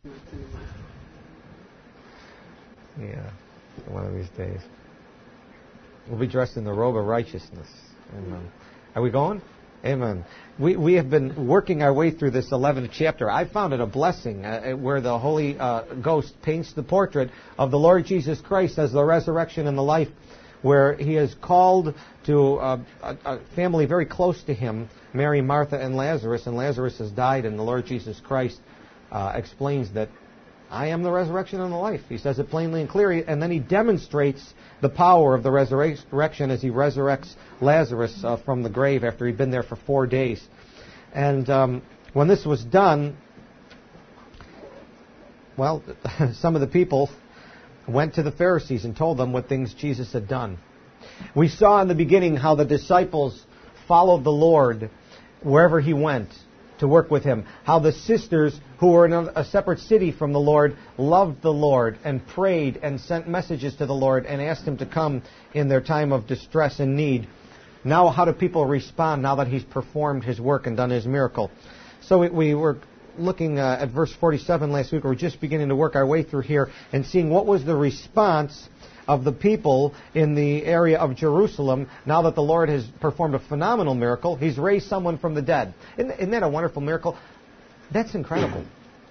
Yeah, one of these days. We'll be dressed in the robe of righteousness. Amen. Are we going? Amen. We have been working our way through this 11th chapter. I found it a blessing where the Holy Ghost paints the portrait of the Lord Jesus Christ as the resurrection and the life, where He is called to a family very close to Him, Mary, Martha, and Lazarus has died, and the Lord Jesus Christ explains that I am the resurrection and the life. He says it plainly and clearly, and then He demonstrates the power of the resurrection as He resurrects Lazarus from the grave after he'd been there for 4 days. And when this was done, well, some of the people went to the Pharisees and told them what things Jesus had done. We saw in the beginning how the disciples followed the Lord wherever He went to work with Him. How the sisters who were in a separate city from the Lord loved the Lord and prayed and sent messages to the Lord and asked Him to come in their time of distress and need. Now how do people respond now that He's performed His work and done His miracle? So we were looking at verse 47 last week. We're just beginning to work our way through here and seeing what was the response of the people in the area of Jerusalem now that the Lord has performed a phenomenal miracle. He's raised someone from the dead. Isn't that a wonderful miracle? That's incredible.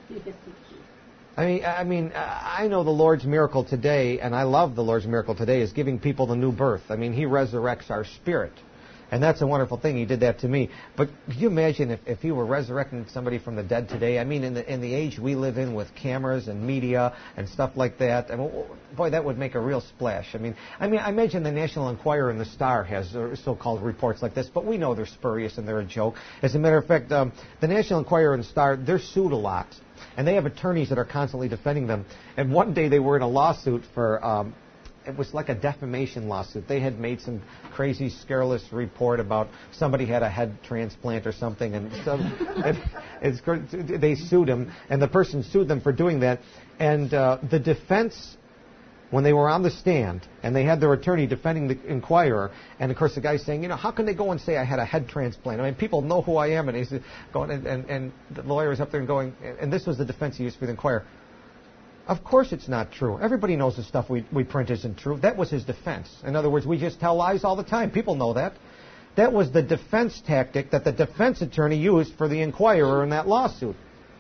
I mean, I know the Lord's miracle today, and I love the Lord's miracle today, is giving people the new birth. I mean, He resurrects our spirit. And that's a wonderful thing. He did that to me. But could you imagine if He were resurrecting somebody from the dead today? I mean, in the age we live in with cameras and media and stuff like that, I mean, boy, that would make a real splash. I mean, I imagine the National Enquirer and the Star has so-called reports like this, but we know they're spurious and they're a joke. As a matter of fact, the National Enquirer and Star, they're sued a lot. And they have attorneys that are constantly defending them. And one day they were in a lawsuit for... it was like a defamation lawsuit. They had made some crazy, scurrilous report about somebody had a head transplant or something, and so they sued him, and the person sued them for doing that. And the defense, when they were on the stand, and they had their attorney defending the Inquirer, and of course the guy's saying, how can they go and say I had a head transplant? I mean, people know who I am, and he's going, and the lawyer is up there and going, and this was the defense he used for the Inquirer. Of course it's not true. Everybody knows the stuff we print isn't true. That was his defense. In other words, we just tell lies all the time. People know that. That was the defense tactic that the defense attorney used for the Inquirer in that lawsuit.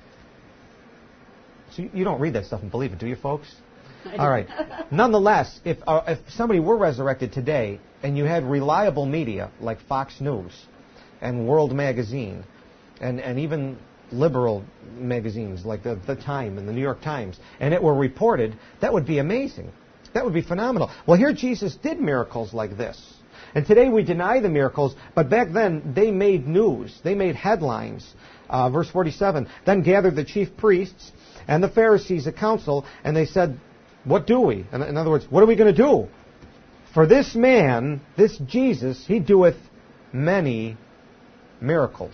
So you don't read that stuff and believe it, do you, folks? All right. Nonetheless, if somebody were resurrected today and you had reliable media like Fox News and World Magazine and even liberal magazines like the Time and the New York Times, and it were reported, that would be amazing. That would be phenomenal. Well, here Jesus did miracles like this. And today we deny the miracles, but back then they made news. They made headlines. Verse 47, then gathered the chief priests and the Pharisees a council, and they said, what do we? In other words, what are we going to do? For this man, this Jesus, He doeth many miracles.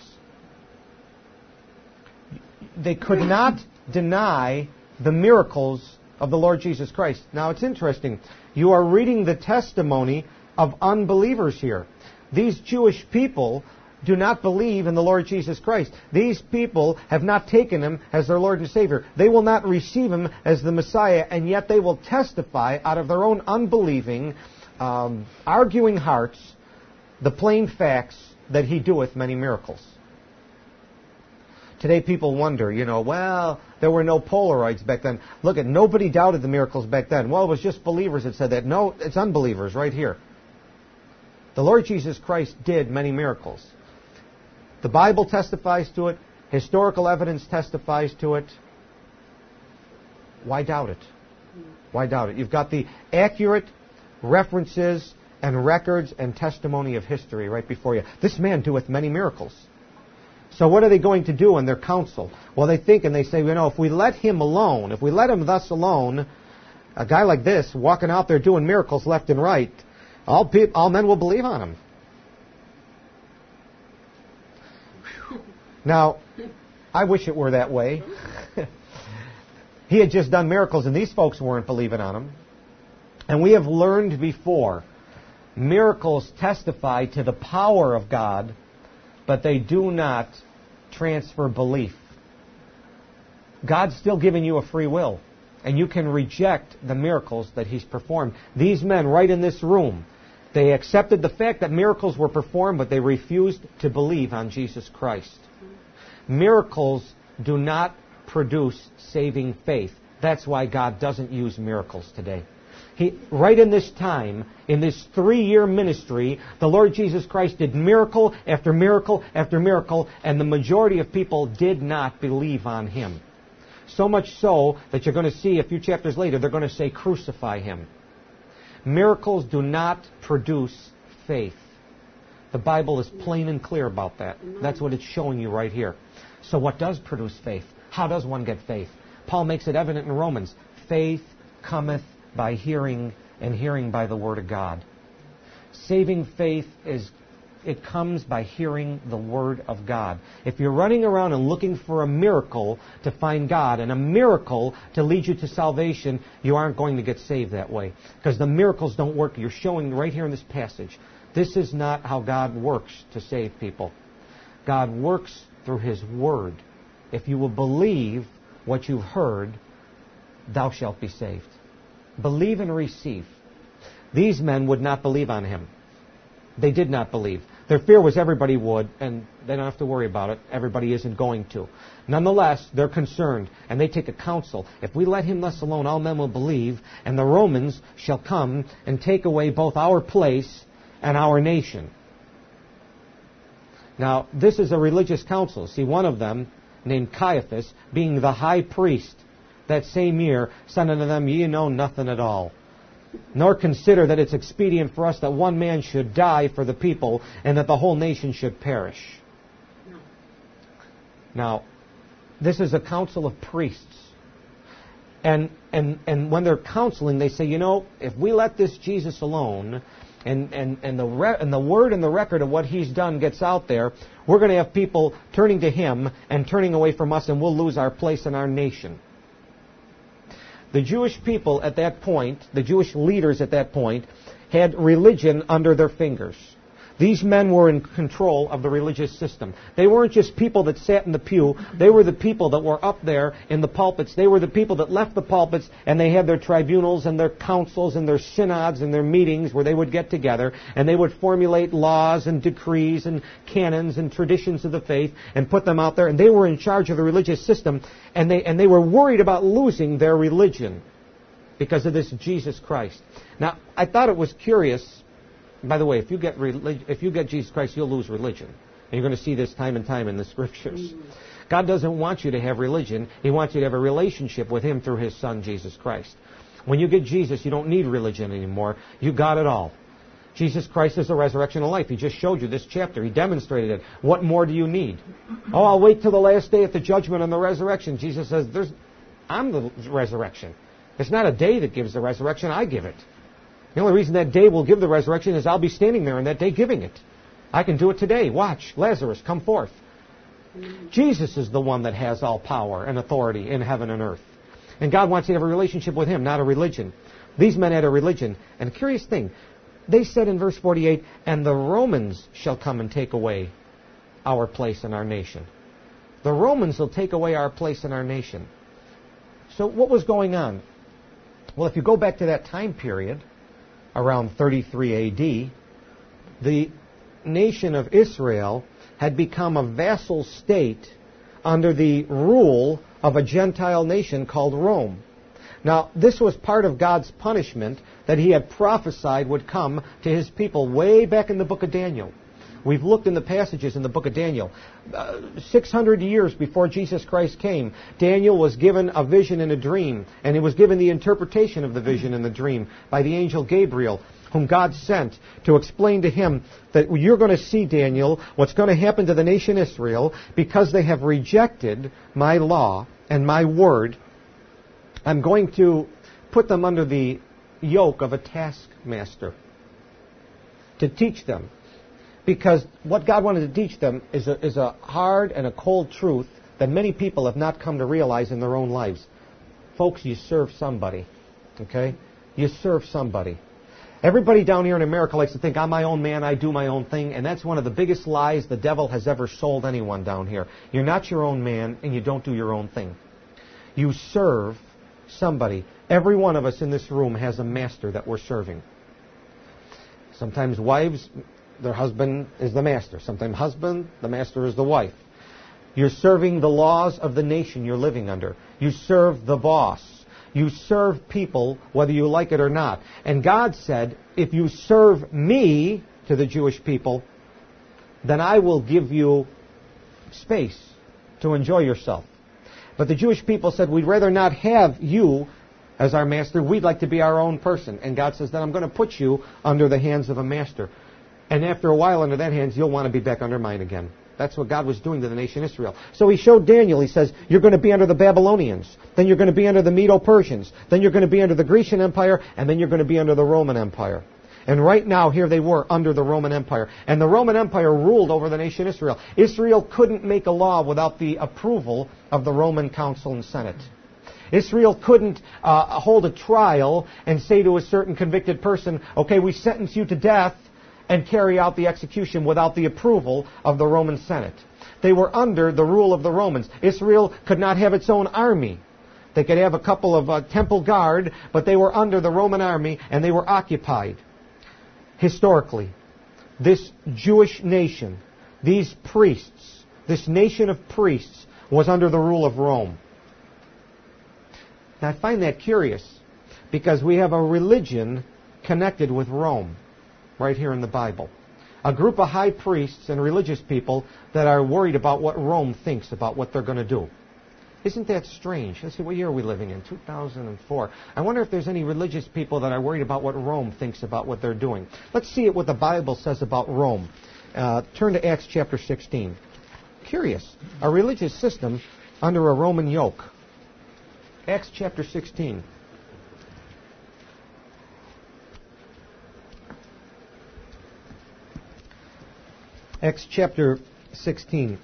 They could not deny the miracles of the Lord Jesus Christ. Now, it's interesting. You are reading the testimony of unbelievers here. These Jewish people do not believe in the Lord Jesus Christ. These people have not taken Him as their Lord and Savior. They will not receive Him as the Messiah, and yet they will testify out of their own unbelieving, arguing hearts, the plain facts that He doeth many miracles. Today people wonder, well, there were no Polaroids back then. Look, nobody doubted the miracles back then. Well, it was just believers that said that. No, it's unbelievers right here. The Lord Jesus Christ did many miracles. The Bible testifies to it. Historical evidence testifies to it. Why doubt it? Why doubt it? You've got the accurate references and records and testimony of history right before you. This man doeth many miracles. So what are they going to do in their council? Well, they think and they say, if we let Him alone, if we let Him thus alone, a guy like this walking out there doing miracles left and right, all men will believe on Him. Now, I wish it were that way. He had just done miracles and these folks weren't believing on Him. And we have learned before, miracles testify to the power of God, but they do not transfer belief. God's still giving you a free will. And you can reject the miracles that He's performed. These men right in this room, they accepted the fact that miracles were performed, but they refused to believe on Jesus Christ. Miracles do not produce saving faith. That's why God doesn't use miracles today. Right in this time, in this 3-year ministry, the Lord Jesus Christ did miracle after miracle after miracle, and the majority of people did not believe on Him. So much so that you're going to see a few chapters later, they're going to say, crucify Him. Miracles do not produce faith. The Bible is plain and clear about that. That's what it's showing you right here. So what does produce faith? How does one get faith? Paul makes it evident in Romans. Faith cometh by hearing, and hearing by the Word of God. Saving faith it comes by hearing the Word of God. If you're running around and looking for a miracle to find God and a miracle to lead you to salvation, you aren't going to get saved that way. Because the miracles don't work. You're showing right here in this passage. This is not how God works to save people. God works through His Word. If you will believe what you've heard, thou shalt be saved. Believe and receive. These men would not believe on Him. They did not believe. Their fear was everybody would, and they don't have to worry about it. Everybody isn't going to. Nonetheless, they're concerned, and they take a counsel. If we let Him thus alone, all men will believe, and the Romans shall come and take away both our place and our nation. Now, this is a religious council. See, one of them, named Caiaphas, being the high priest, that same year, said unto them, Ye know nothing at all, nor consider that it's expedient for us that one man should die for the people, and that the whole nation should perish. No. Now, this is a council of priests. And when they're counseling, they say, if we let this Jesus alone, and the word and the record of what He's done gets out there, we're going to have people turning to Him and turning away from us, and we'll lose our place in our nation. The Jewish people at that point, the Jewish leaders at that point, had religion under their fingers. These men were in control of the religious system. They weren't just people that sat in the pew. They were the people that were up there in the pulpits. They were the people that left the pulpits, and they had their tribunals and their councils and their synods and their meetings where they would get together, and they would formulate laws and decrees and canons and traditions of the faith and put them out there. And they were in charge of the religious system, and they were worried about losing their religion because of this Jesus Christ. Now, I thought it was curious. By the way, if you get Jesus Christ, you'll lose religion. And you're going to see this time and time in the Scriptures. God doesn't want you to have religion. He wants you to have a relationship with Him through His Son, Jesus Christ. When you get Jesus, you don't need religion anymore. You got it all. Jesus Christ is the resurrection of life. He just showed you this chapter. He demonstrated it. What more do you need? Oh, I'll wait till the last day at the judgment and the resurrection. Jesus says, I'm the resurrection. It's not a day that gives the resurrection. I give it. The only reason that day will give the resurrection is I'll be standing there on that day giving it. I can do it today. Watch. Lazarus, come forth. Jesus is the one that has all power and authority in heaven and earth. And God wants you to have a relationship with Him, not a religion. These men had a religion. And a curious thing, they said in verse 48, and the Romans shall come and take away our place in our nation. The Romans will take away our place in our nation. So what was going on? Well, if you go back to that time period, around 33 A.D., the nation of Israel had become a vassal state under the rule of a Gentile nation called Rome. Now, this was part of God's punishment that He had prophesied would come to His people way back in the book of Daniel. We've looked in the passages in the book of Daniel. 600 years before Jesus Christ came, Daniel was given a vision in a dream, and he was given the interpretation of the vision in the dream by the angel Gabriel, whom God sent to explain to him that you're going to see, Daniel, what's going to happen to the nation Israel because they have rejected my law and my word. I'm going to put them under the yoke of a taskmaster to teach them. Because what God wanted to teach them is a hard and a cold truth that many people have not come to realize in their own lives. Folks, you serve somebody. Okay? You serve somebody. Everybody down here in America likes to think, I'm my own man, I do my own thing, and that's one of the biggest lies the devil has ever sold anyone down here. You're not your own man, and you don't do your own thing. you serve somebody. Every one of us in this room has a master that we're serving. Sometimes wives, their husband is the master. Sometimes husband, the master is the wife. You're serving the laws of the nation you're living under. You serve the boss. You serve people whether you like it or not. And God said, if you serve me, to the Jewish people, then I will give you space to enjoy yourself. But the Jewish people said, we'd rather not have you as our master. We'd like to be our own person. And God says, then I'm going to put you under the hands of a master. And after a while under that hands, you'll want to be back under mine again. That's what God was doing to the nation Israel. So He showed Daniel, He says, you're going to be under the Babylonians. Then you're going to be under the Medo-Persians. Then you're going to be under the Grecian Empire. And then you're going to be under the Roman Empire. And right now, here they were under the Roman Empire. And the Roman Empire ruled over the nation Israel. Israel couldn't make a law without the approval of the Roman Council and Senate. Israel couldn't hold a trial and say to a certain convicted person, okay, we sentence you to death, and carry out the execution without the approval of the Roman Senate. They were under the rule of the Romans. Israel could not have its own army. They could have a couple of temple guard, but they were under the Roman army, and they were occupied. Historically, this Jewish nation, these priests, this nation of priests was under the rule of Rome. Now I find that curious because we have a religion connected with Rome right here in the Bible. A group of high priests and religious people that are worried about what Rome thinks about what they're going to do. Isn't that strange? Let's see, what year are we living in? 2004. I wonder if there's any religious people that are worried about what Rome thinks about what they're doing. Let's see what the Bible says about Rome. Turn to Acts chapter 16. Curious. A religious system under a Roman yoke. Acts chapter 16. Acts chapter 16.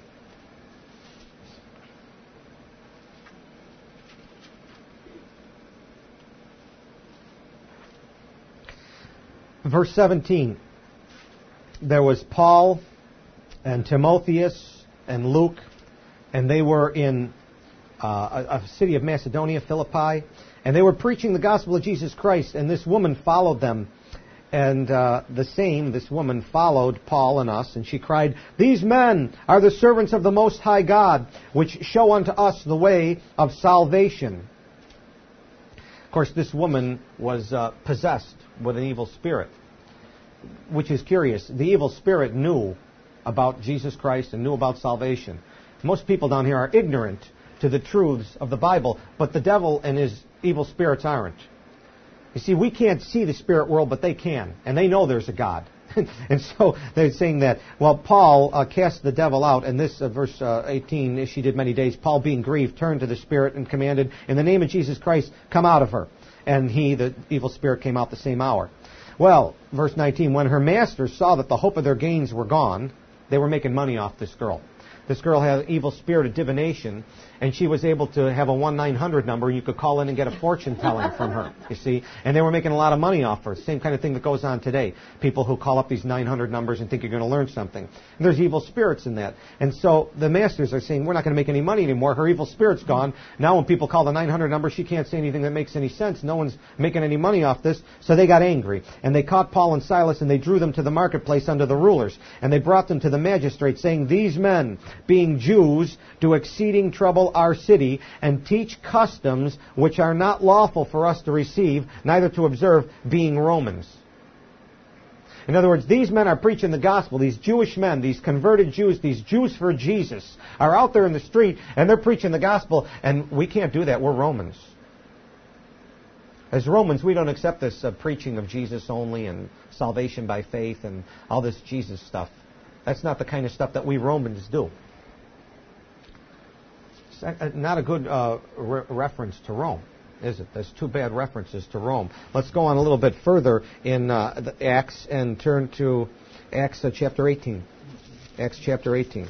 Verse 17, there was Paul and Timotheus and Luke, and they were in a city of Macedonia, Philippi, and they were preaching the gospel of Jesus Christ, and this woman followed them. And this woman followed Paul and us, and she cried, these men are the servants of the Most High God, which show unto us the way of salvation. Of course, this woman was possessed with an evil spirit, which is curious. The evil spirit knew about Jesus Christ and knew about salvation. Most people down here are ignorant to the truths of the Bible, but the devil and his evil spirits aren't. You see, we can't see the spirit world, but they can, and they know there's a God. And so they're saying that, well, Paul cast the devil out, and this, verse 18, as she did many days, Paul being grieved, turned to the spirit and commanded, in the name of Jesus Christ, come out of her. And he, the evil spirit, came out the same hour. Well, verse 19, when her masters saw that the hope of their gains were gone, they were making money off this girl. This girl had an evil spirit of divination, and she was able to have a 1-900 number, and you could call in and get a fortune telling from her, you see. And they were making a lot of money off her. Same kind of thing that goes on today. People who call up these 900 numbers and think you're going to learn something. And there's evil spirits in that. And so the masters are saying, we're not going to make any money anymore. Her evil spirit's gone. Now when people call the 900 number, she can't say anything that makes any sense. No one's making any money off this. So they got angry. And they caught Paul and Silas, and they drew them to the marketplace under the rulers. And they brought them to the magistrates, saying, these men, being Jews, do exceeding trouble our city, and teach customs which are not lawful for us to receive, neither to observe, being Romans. In other words, these men are preaching the gospel. These Jewish men, these converted Jews, these Jews for Jesus, are out there in the street, and they're preaching the gospel, and we can't do that. We're Romans. As Romans, we don't accept this preaching of Jesus only and salvation by faith and all this Jesus stuff. That's not the kind of stuff that we Romans do. It's not a good reference to Rome, is it? There's two bad references to Rome. Let's go on a little bit further in Acts and turn to Acts chapter 18. Acts chapter 18.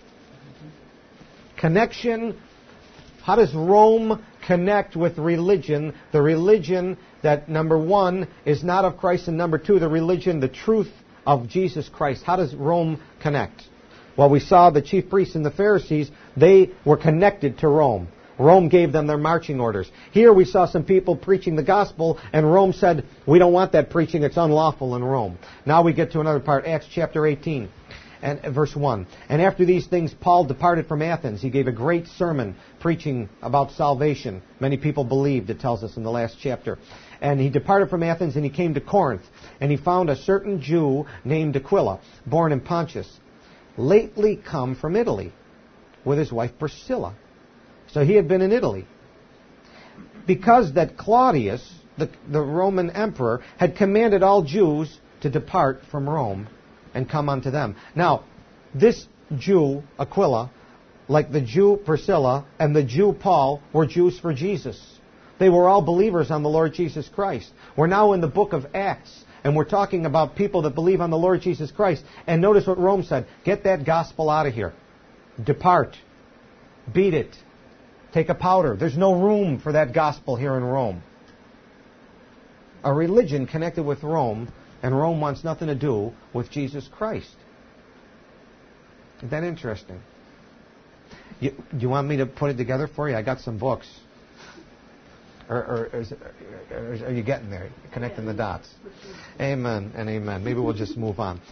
Connection. How does Rome connect with religion? The religion that, number one, is not of Christ, and number two, the religion, the truth of Jesus Christ. How does Rome connect? Well, we saw the chief priests and the Pharisees, they were connected to Rome. Rome gave them their marching orders. Here we saw some people preaching the gospel, and Rome said, we don't want that preaching, it's unlawful in Rome. Now we get to another part, Acts chapter 18. And verse 1. And after these things, Paul departed from Athens. He gave a great sermon preaching about salvation. Many people believed, it tells us in the last chapter. And he departed from Athens and he came to Corinth. And he found a certain Jew named Aquila, born in Pontus, lately come from Italy, with his wife Priscilla. So he had been in Italy. Because that Claudius, the Roman emperor, had commanded all Jews to depart from Rome and come unto them. Now, this Jew, Aquila, like the Jew Priscilla and the Jew Paul, were Jews for Jesus. They were all believers on the Lord Jesus Christ. We're now in the book of Acts, and we're talking about people that believe on the Lord Jesus Christ. And notice what Rome said. Get that gospel out of here. Depart. Beat it. Take a powder. There's no room for that gospel here in Rome. A religion connected with Rome, and Rome wants nothing to do with Jesus Christ. Isn't that interesting? Do you want me to put it together for you? I got some books. Or are you getting there? Connecting the dots. Amen and amen. Maybe we'll just move on.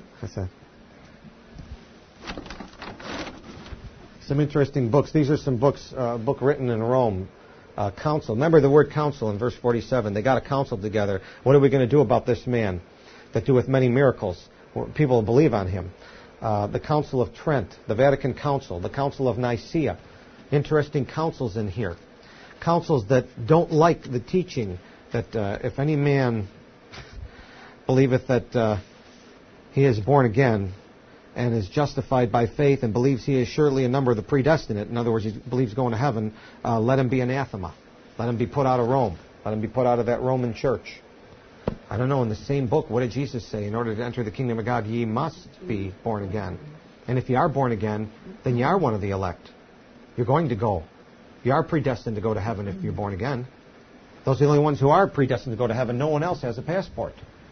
Some interesting books. These are some books, a book written in Rome. Council. Remember the word council in verse 47. They got a council together. What are we going to do about this man that doeth many miracles? People believe on him. The Council of Trent, the Vatican Council, the Council of Nicaea. Interesting councils in here. Councils that don't like the teaching that if any man believeth that he is born again and is justified by faith and believes he is surely a number of the predestinate, in other words, he believes going to heaven, let him be anathema. Let him be put out of Rome. Let him be put out of that Roman church. I don't know, in the same book, what did Jesus say? In order to enter the kingdom of God, ye must be born again. And if you are born again, then you are one of the elect. You're going to go. You are predestined to go to heaven if you're born again. Those are the only ones who are predestined to go to heaven. No one else has a passport.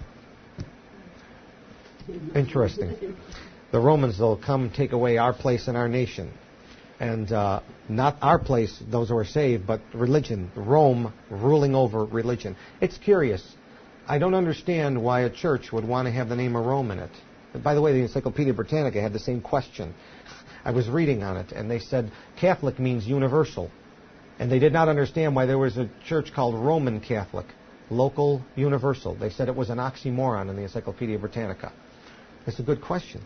Interesting. The Romans, they'll come take away our place in our nation. And not our place, those who are saved, but religion. Rome ruling over religion. It's curious. I don't understand why a church would want to have the name of Rome in it. By the way, the Encyclopedia Britannica had the same question. I was reading on it, and they said Catholic means universal. And they did not understand why there was a church called Roman Catholic, local, universal. They said it was an oxymoron in the Encyclopedia Britannica. It's a good question.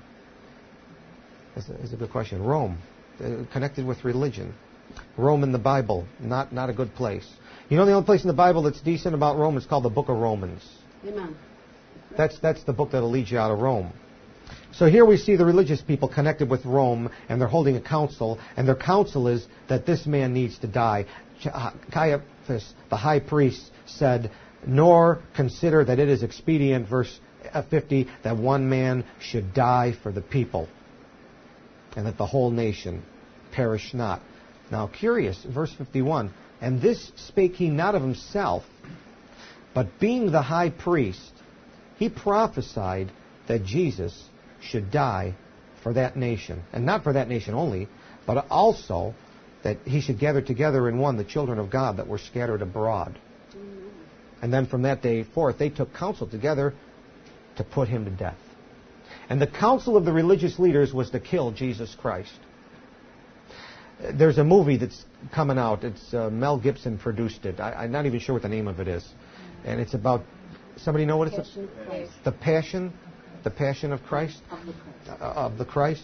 It's a good question. Rome, connected with religion. Rome in the Bible, not a good place. You know the only place in the Bible that's decent about Rome is called the Book of Romans. Amen. That's the book that'll lead you out of Rome. So here we see the religious people connected with Rome, and they're holding a council, and their council is that this man needs to die. Caiaphas, the high priest, said, nor consider that it is expedient, verse 50, that one man should die for the people, and that the whole nation perish not. Now, curious, verse 51, and this spake he not of himself, but being the high priest, he prophesied that Jesus should die for that nation. And not for that nation only, but also that he should gather together in one the children of God that were scattered abroad. And then from that day forth, they took counsel together to put him to death. And the counsel of the religious leaders was to kill Jesus Christ. There's a movie that's coming out. It's Mel Gibson produced it. I'm not even sure what the name of it is. And it's about, somebody know what it's about? The Passion of Christ? Of the Christ.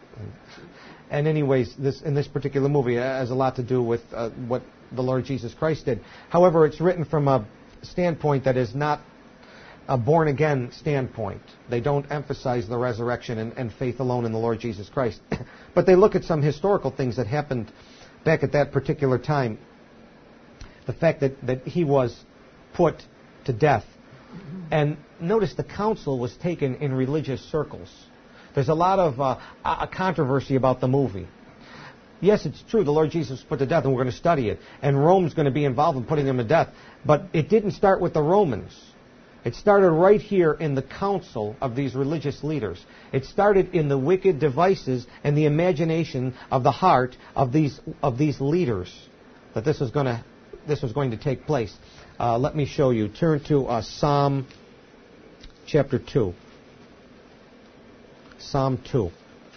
And anyways, in this particular movie, it has a lot to do with what the Lord Jesus Christ did. However, it's written from a standpoint that is not a born-again standpoint. They don't emphasize the resurrection and faith alone in the Lord Jesus Christ. But they look at some historical things that happened back at that particular time. The fact that he was put to death. And notice the counsel was taken in religious circles. There's a lot of a controversy about the movie. Yes, it's true, the Lord Jesus was put to death, and we're going to study it. And Rome's going to be involved in putting him to death. But it didn't start with the Romans. It started right here in the council of these religious leaders. It started in the wicked devices and the imagination of the heart of these leaders that this was going to take place. Let me show you. Turn to Psalm chapter 2. Psalm 2.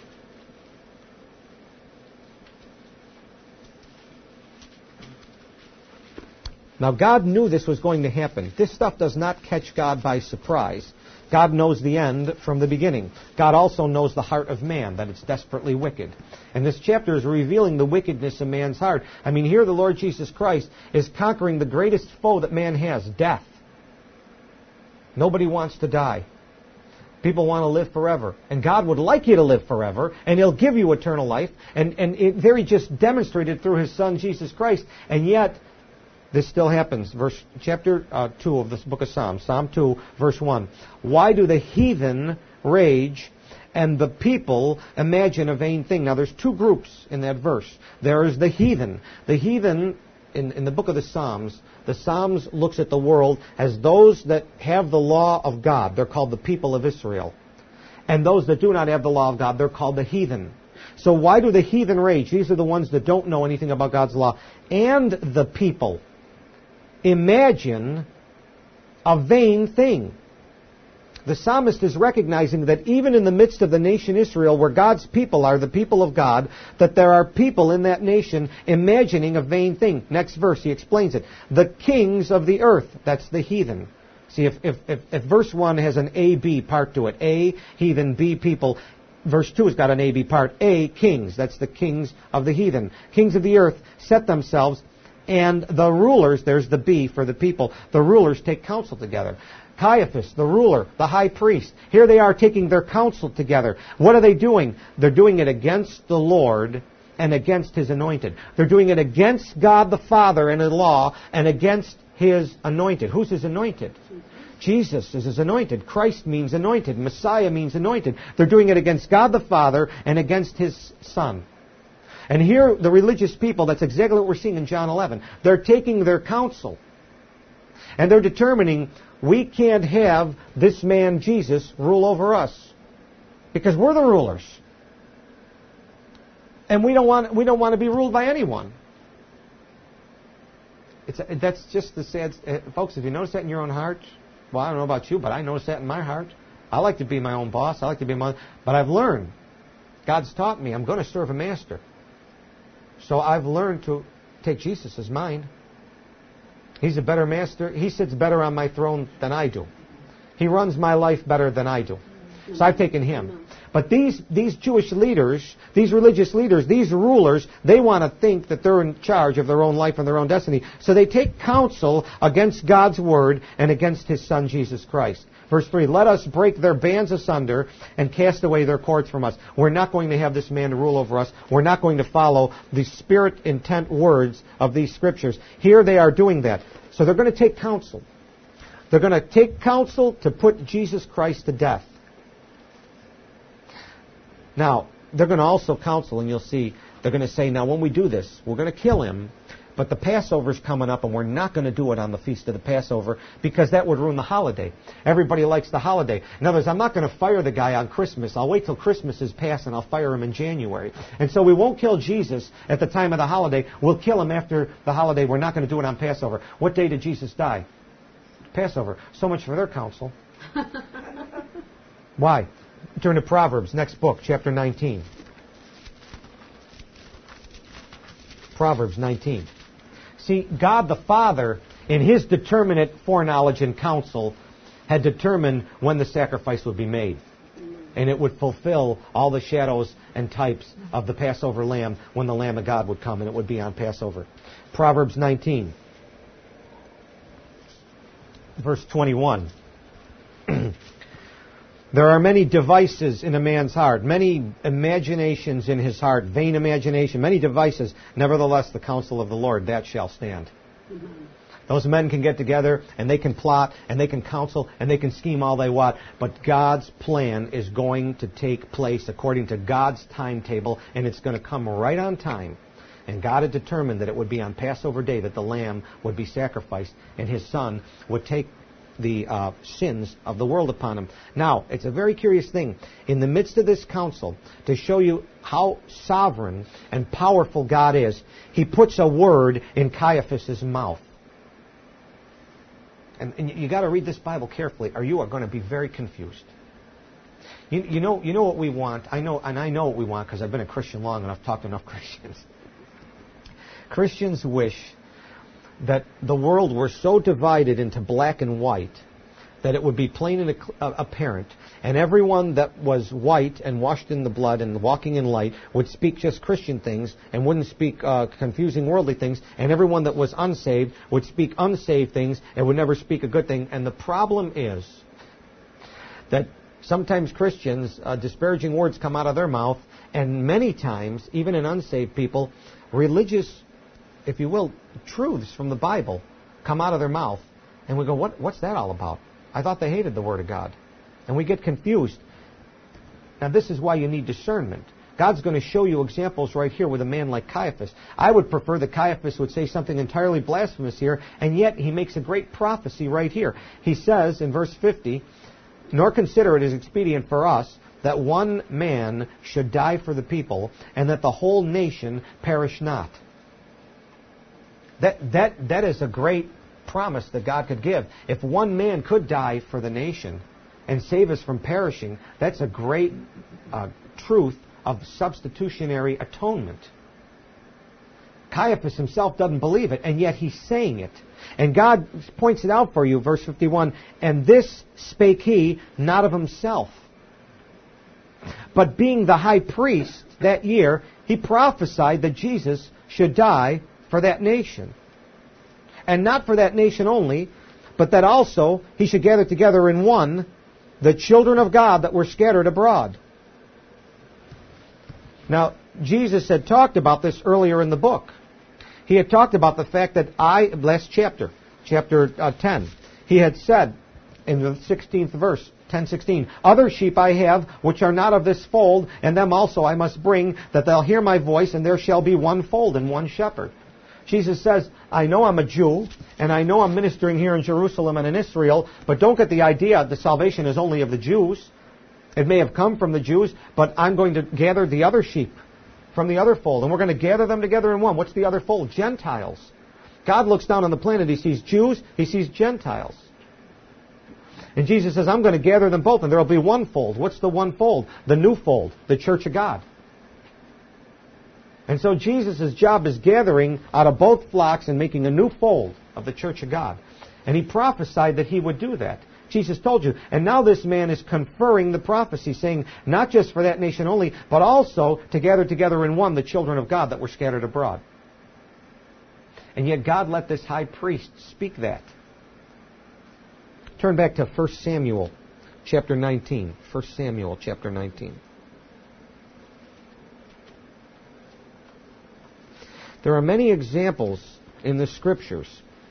Now, God knew this was going to happen. This stuff does not catch God by surprise. God knows the end from the beginning. God also knows the heart of man, that it's desperately wicked. And this chapter is revealing the wickedness of man's heart. I mean, here the Lord Jesus Christ is conquering the greatest foe that man has, death. Nobody wants to die. People want to live forever. And God would like you to live forever, and He'll give you eternal life. And there He just demonstrated through His Son, Jesus Christ. And yet, this still happens. Chapter 2 of this book of Psalms, Psalm 2, verse 1. Why do the heathen rage and the people imagine a vain thing? Now, there's two groups in that verse. There is the heathen. The heathen, in the book of the Psalms looks at the world as those that have the law of God. They're called the people of Israel. And those that do not have the law of God, they're called the heathen. So why do the heathen rage? These are the ones that don't know anything about God's law. And the people imagine a vain thing. The psalmist is recognizing that even in the midst of the nation Israel, where God's people are the people of God, that there are people in that nation imagining a vain thing. Next verse, he explains it. The kings of the earth, that's the heathen. See, if verse 1 has an A-B part to it, A, heathen, B, people, verse 2 has got an A-B part. A, kings, that's the kings of the heathen. Kings of the earth set themselves, and the rulers, there's the B for the people, the rulers take counsel together. Caiaphas, the ruler, the high priest, here they are taking their counsel together. What are they doing? They're doing it against the Lord and against His anointed. They're doing it against God the Father and His law and against His anointed. Who's His anointed? Jesus is His anointed. Christ means anointed. Messiah means anointed. They're doing it against God the Father and against His Son. And here, the religious people, that's exactly what we're seeing in John 11. They're taking their counsel. And they're determining, we can't have this man, Jesus, rule over us. Because we're the rulers. And we don't want to be ruled by anyone. That's just the sad... folks, if you notice that in your own heart, well, I don't know about you, but I notice that in my heart. I like to be my own boss. I like to be my... But I've learned. God's taught me I'm going to serve a master. So I've learned to take Jesus as mine. He's a better master. He sits better on my throne than I do. He runs my life better than I do. So I've taken Him. But these Jewish leaders, these religious leaders, these rulers, they want to think that they're in charge of their own life and their own destiny. So they take counsel against God's Word and against His Son, Jesus Christ. Verse 3, let us break their bands asunder and cast away their cords from us. We're not going to have this man to rule over us. We're not going to follow the spirit-intent words of these Scriptures. Here they are doing that. So they're going to take counsel. They're going to take counsel to put Jesus Christ to death. Now, they're going to also counsel, and you'll see, they're going to say, now when we do this, we're going to kill him, but the Passover's coming up, and we're not going to do it on the feast of the Passover, because that would ruin the holiday. Everybody likes the holiday. In other words, I'm not going to fire the guy on Christmas. I'll wait till Christmas is past, and I'll fire him in January. And so we won't kill Jesus at the time of the holiday. We'll kill him after the holiday. We're not going to do it on Passover. What day did Jesus die? Passover. So much for their counsel. Why? Turn to Proverbs, next book, chapter 19. Proverbs 19. See, God the Father, in His determinate foreknowledge and counsel, had determined when the sacrifice would be made. And it would fulfill all the shadows and types of the Passover lamb when the Lamb of God would come, and it would be on Passover. Proverbs 19, verse 21. There are many devices in a man's heart, many imaginations in his heart, vain imagination, many devices. Nevertheless, the counsel of the Lord, that shall stand. Mm-hmm. Those men can get together, and they can plot, and they can counsel, and they can scheme all they want. But God's plan is going to take place according to God's timetable, and it's going to come right on time. And God had determined that it would be on Passover Day that the lamb would be sacrificed, and His Son would take the sins of the world upon him. Now, it's a very curious thing. In the midst of this council, to show you how sovereign and powerful God is, he puts a word in Caiaphas' mouth. And you got to read this Bible carefully, or you are going to be very confused. You know what we want. I know what we want because I've been a Christian long enough, talked to enough Christians. Christians wish that the world were so divided into black and white that it would be plain and apparent, and everyone that was white and washed in the blood and walking in light would speak just Christian things and wouldn't speak confusing worldly things, and everyone that was unsaved would speak unsaved things and would never speak a good thing. And the problem is that sometimes Christians, disparaging words come out of their mouth, and many times, even in unsaved people, religious, if you will, truths from the Bible come out of their mouth, and we go, what's that all about? I thought they hated the Word of God. And we get confused. Now, this is why you need discernment. God's going to show you examples right here with a man like Caiaphas. I would prefer that Caiaphas would say something entirely blasphemous here, and yet he makes a great prophecy right here. He says in verse 50, "Nor consider it as expedient for us that one man should die for the people, and that the whole nation perish not." That is a great promise that God could give. If one man could die for the nation and save us from perishing, that's a great truth of substitutionary atonement. Caiaphas himself doesn't believe it, and yet he's saying it. And God points it out for you, verse 51, "And this spake he not of himself, but being the high priest that year, he prophesied that Jesus should die for that nation. And not for that nation only, but that also he should gather together in one the children of God that were scattered abroad." Now, Jesus had talked about this earlier in the book. He had talked about the fact that last chapter 10, he had said in the 16th verse, 10:16, "Other sheep I have, which are not of this fold, and them also I must bring, that they'll hear my voice, and there shall be one fold and one shepherd." Jesus says, I know I'm a Jew, and I know I'm ministering here in Jerusalem and in Israel, but don't get the idea the salvation is only of the Jews. It may have come from the Jews, but I'm going to gather the other sheep from the other fold, and we're going to gather them together in one. What's the other fold? Gentiles. God looks down on the planet, he sees Jews, he sees Gentiles. And Jesus says, I'm going to gather them both, and there will be one fold. What's the one fold? The new fold, the church of God. And so Jesus' job is gathering out of both flocks and making a new fold of the church of God. And he prophesied that he would do that. Jesus told you. And now this man is conferring the prophecy, saying not just for that nation only, but also to gather together in one the children of God that were scattered abroad. And yet God let this high priest speak that. Turn back to 1 Samuel chapter 19. 1 Samuel chapter 19. There are many examples in the Scriptures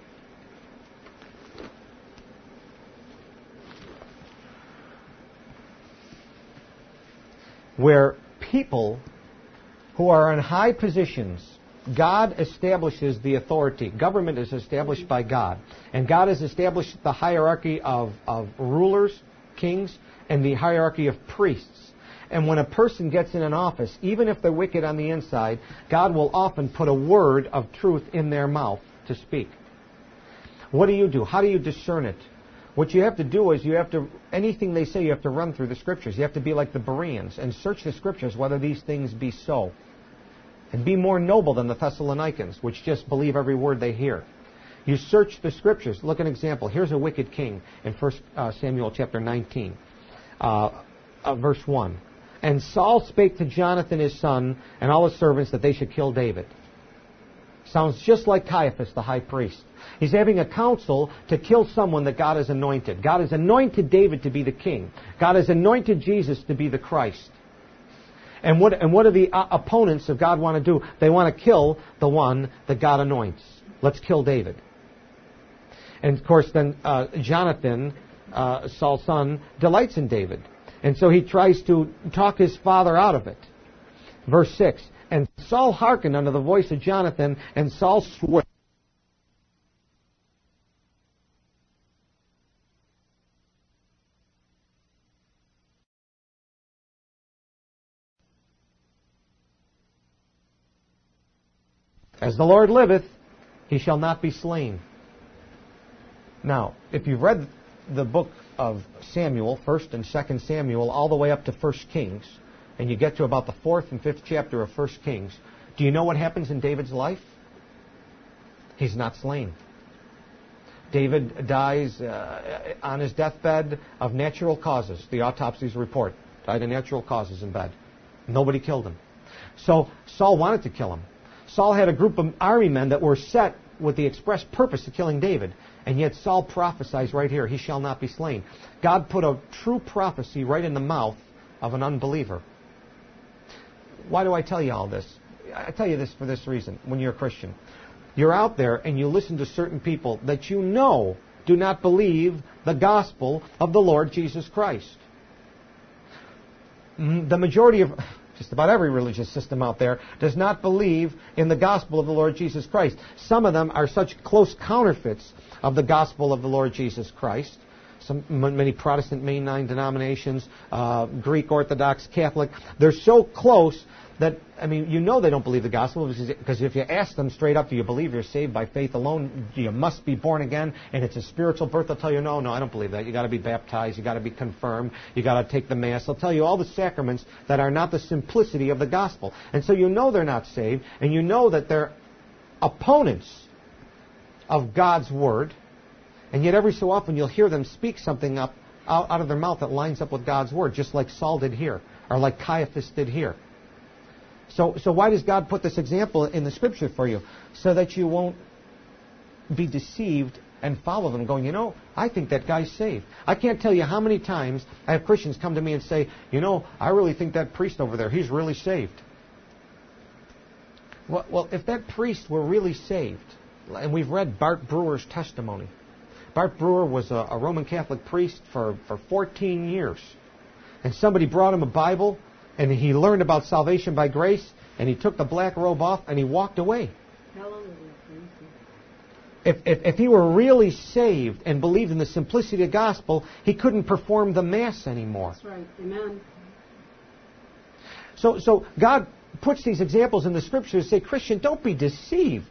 where people who are in high positions, God establishes the authority. Government is established by God. And God has established the hierarchy of rulers, kings, and the hierarchy of priests. And when a person gets in an office, even if they're wicked on the inside, God will often put a word of truth in their mouth to speak. What do? How do you discern it? What you have to do is anything they say, you have to run through the Scriptures. You have to be like the Bereans and search the Scriptures whether these things be so. And be more noble than the Thessalonians, which just believe every word they hear. You search the Scriptures. Look at an example. Here's a wicked king in 1 Samuel chapter 19, verse 1. "And Saul spake to Jonathan his son and all his servants that they should kill David." Sounds just like Caiaphas, the high priest. He's having a council to kill someone that God has anointed. God has anointed David to be the king. God has anointed Jesus to be the Christ. And what do the opponents of God want to do? They want to kill the one that God anoints. Let's kill David. And of course then Jonathan, Saul's son, delights in David. And so he tries to talk his father out of it. Verse 6, "And Saul hearkened unto the voice of Jonathan, and Saul swore As the Lord liveth, he shall not be slain. Now, if you've read the book of Samuel, 1st and 2nd Samuel, all the way up to 1st Kings, and you get to about the 4th and 5th chapter of 1st Kings, do you know what happens in David's life? He's not slain. David dies on his deathbed of natural causes. The autopsies report. Died of natural causes in bed. Nobody killed him. So Saul wanted to kill him. Saul had a group of army men that were set with the express purpose of killing David. And yet Saul prophesies right here, he shall not be slain. God put a true prophecy right in the mouth of an unbeliever. Why do I tell you all this? I tell you this for this reason. When you're a Christian, you're out there and you listen to certain people that you know do not believe the gospel of the Lord Jesus Christ. The majority of just about every religious system out there does not believe in the gospel of the Lord Jesus Christ. Some of them are such close counterfeits of the gospel of the Lord Jesus Christ. Many Protestant mainline denominations, Greek Orthodox, Catholic, they're so close that, I mean, you know they don't believe the gospel, because if you ask them straight up, do you believe you're saved by faith alone? You must be born again, and it's a spiritual birth. They'll tell you, no, I don't believe that. You got to be baptized. You got to be confirmed. You got to take the Mass. They'll tell you all the sacraments that are not the simplicity of the gospel. And so you know they're not saved, and you know that they're opponents of God's Word, and yet every so often you'll hear them speak something out of their mouth that lines up with God's Word, just like Saul did here, or like Caiaphas did here. So why does God put this example in the Scripture for you? So that you won't be deceived and follow them going, I think that guy's saved. I can't tell you how many times I have Christians come to me and say, I really think that priest over there, he's really saved. Well, if that priest were really saved, and we've read Bart Brewer's testimony. Bart Brewer was a Roman Catholic priest for 14 years. And somebody brought him a Bible, and he learned about salvation by grace, and he took the black robe off, and he walked away. How long was it? If he were really saved and believed in the simplicity of the gospel, he couldn't perform the Mass anymore. That's right. Amen. So God puts these examples in the Scriptures to say, Christian, don't be deceived.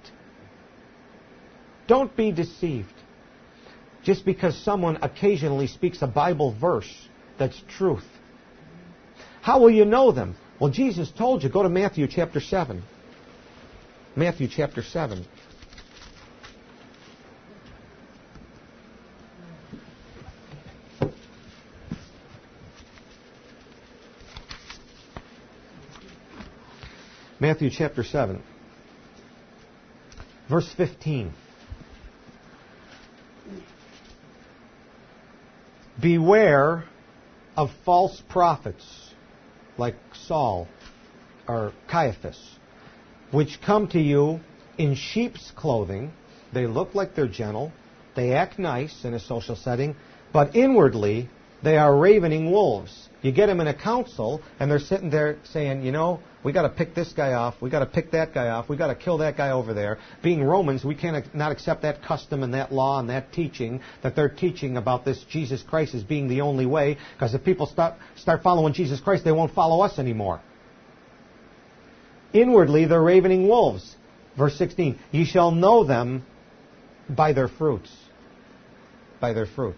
Don't be deceived. Just because someone occasionally speaks a Bible verse that's truth. How will you know them? Well, Jesus told you. Go to Matthew chapter 7. Matthew chapter 7. Matthew chapter 7. Verse 15. Beware of false prophets, like Saul or Caiaphas, which come to you in sheep's clothing. They look like they're gentle. They act nice in a social setting, but inwardly they are ravening wolves. You get them in a council, and they're sitting there saying, we got to pick this guy off, we got to pick that guy off, we got to kill that guy over there. Being Romans, we can't not accept that custom and that law and that teaching that they're teaching about this Jesus Christ as being the only way, because if people start following Jesus Christ, they won't follow us anymore. Inwardly, they're ravening wolves. Verse 16, ye shall know them by their fruits. By their fruits.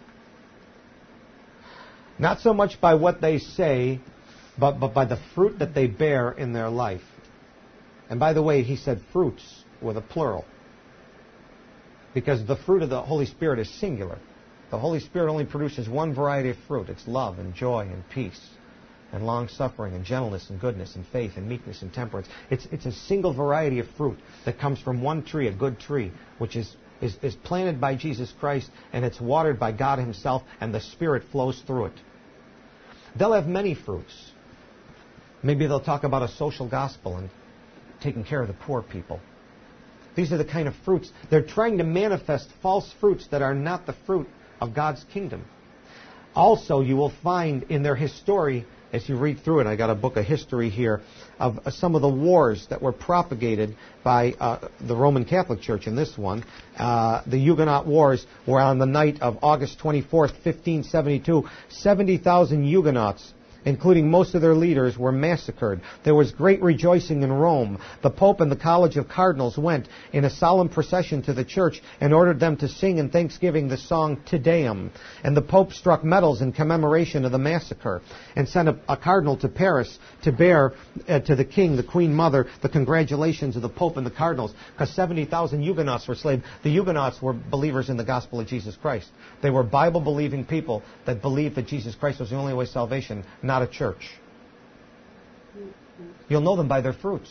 Not so much by what they say, but by the fruit that they bear in their life. And by the way, he said fruits with a plural. Because the fruit of the Holy Spirit is singular. The Holy Spirit only produces one variety of fruit. It's love and joy and peace and long-suffering and gentleness and goodness and faith and meekness and temperance. It's a single variety of fruit that comes from one tree, a good tree, which is planted by Jesus Christ, and it's watered by God Himself, and the Spirit flows through it. They'll have many fruits. Maybe they'll talk about a social gospel and taking care of the poor people. These are the kind of fruits. They're trying to manifest false fruits that are not the fruit of God's kingdom. Also, you will find in their history, as you read through it, I got a book of history here, of some of the wars that were propagated by the Roman Catholic Church in this one. The Huguenot Wars were on the night of August 24th, 1572. 70,000 Huguenots including most of their leaders, were massacred. There was great rejoicing in Rome. The Pope and the College of Cardinals went in a solemn procession to the church and ordered them to sing in thanksgiving the song Te Deum. And the Pope struck medals in commemoration of the massacre and sent a cardinal to Paris to bear to the king, the Queen Mother, the congratulations of the Pope and the cardinals, because 70,000 Huguenots were slain. The Huguenots were believers in the gospel of Jesus Christ. They were Bible-believing people that believed that Jesus Christ was the only way to salvation, not a church. You'll know them by their fruits.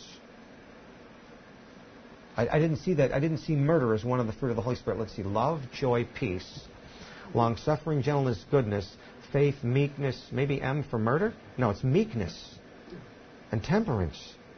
I didn't see that. I didn't see murder as one of the fruit of the Holy Spirit. Let's see. Love, joy, peace, long-suffering, gentleness, goodness, faith, meekness. Maybe M for murder? No, it's meekness and temperance.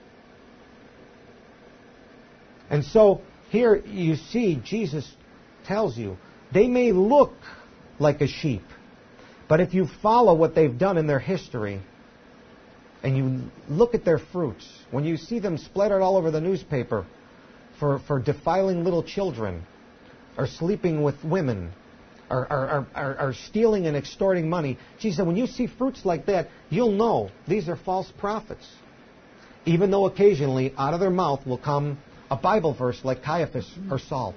And so here you see Jesus tells you, they may look like a sheep, but if you follow what they've done in their history and you look at their fruits, when you see them splattered all over the newspaper for defiling little children, or sleeping with women, or stealing and extorting money, Jesus said, when you see fruits like that, you'll know these are false prophets. Even though occasionally out of their mouth will come a Bible verse like Caiaphas or Saul.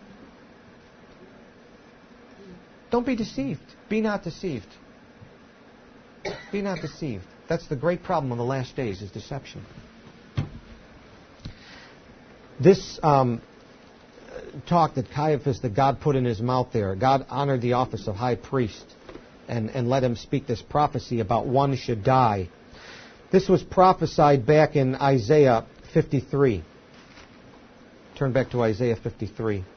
Don't be deceived. Be not deceived. Be not deceived. That's the great problem of the last days, is deception. This talk that Caiaphas, that God put in his mouth there, God honored the office of high priest and let him speak this prophecy about one should die. This was prophesied back in Isaiah 53. Turn back to Isaiah 53.